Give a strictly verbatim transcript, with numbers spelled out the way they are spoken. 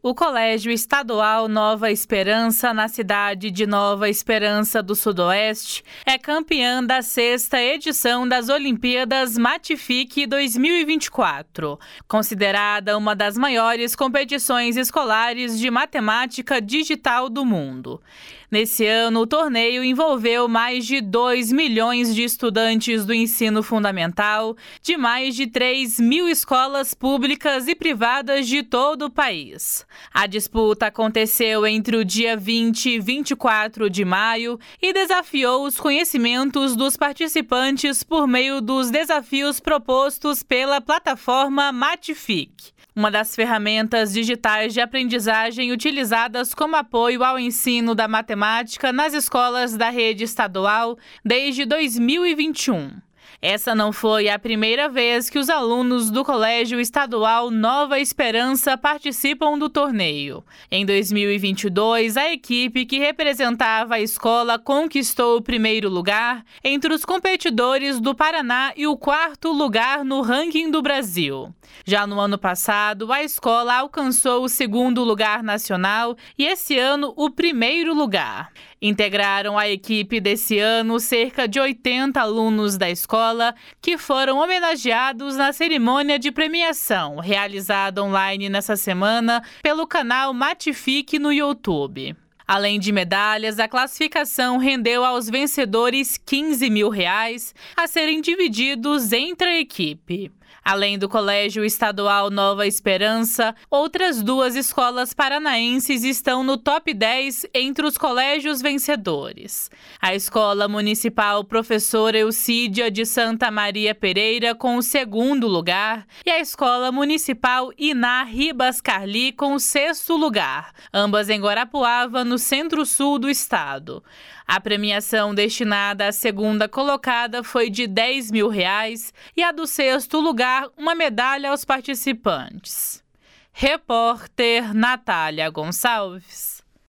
O Colégio Estadual Nova Esperança, na cidade de Nova Esperança do Sudoeste, é campeã da sexta edição das Olimpíadas Matific dois mil e vinte e quatro, considerada uma das maiores competições escolares de matemática digital do mundo. Nesse ano, o torneio envolveu mais de dois milhões de estudantes do ensino fundamental de mais de três mil escolas públicas e privadas de todo o país. A disputa aconteceu entre o dia vinte e vinte e quatro de maio e desafiou os conhecimentos dos participantes por meio dos desafios propostos pela plataforma Matific, uma das ferramentas digitais de aprendizagem utilizadas como apoio ao ensino da matemática nas escolas da rede estadual desde dois mil e vinte e um. Essa não foi a primeira vez que os alunos do Colégio Estadual Nova Esperança participam do torneio. Em dois mil e vinte e dois, a equipe que representava a escola conquistou o primeiro lugar entre os competidores do Paraná e o quarto lugar no ranking do Brasil. Já no ano passado, a escola alcançou o segundo lugar nacional e esse ano o primeiro lugar. Integraram a equipe desse ano cerca de oitenta alunos da escola que foram homenageados na cerimônia de premiação, realizada online nessa semana pelo canal Matific no YouTube. Além de medalhas, a classificação rendeu aos vencedores quinze mil reais a serem divididos entre a equipe. Além do Colégio Estadual Nova Esperança, outras duas escolas paranaenses estão no top dez entre os colégios vencedores. A Escola Municipal Professora Eucídia de Santa Maria Pereira com o segundo lugar e a Escola Municipal Iná Ribas Carli com o sexto lugar, ambas em Guarapuava, no centro-sul do estado. A premiação destinada à segunda colocada foi de dez mil reais e a do sexto lugar, uma medalha aos participantes. Repórter Natália Gonçalves.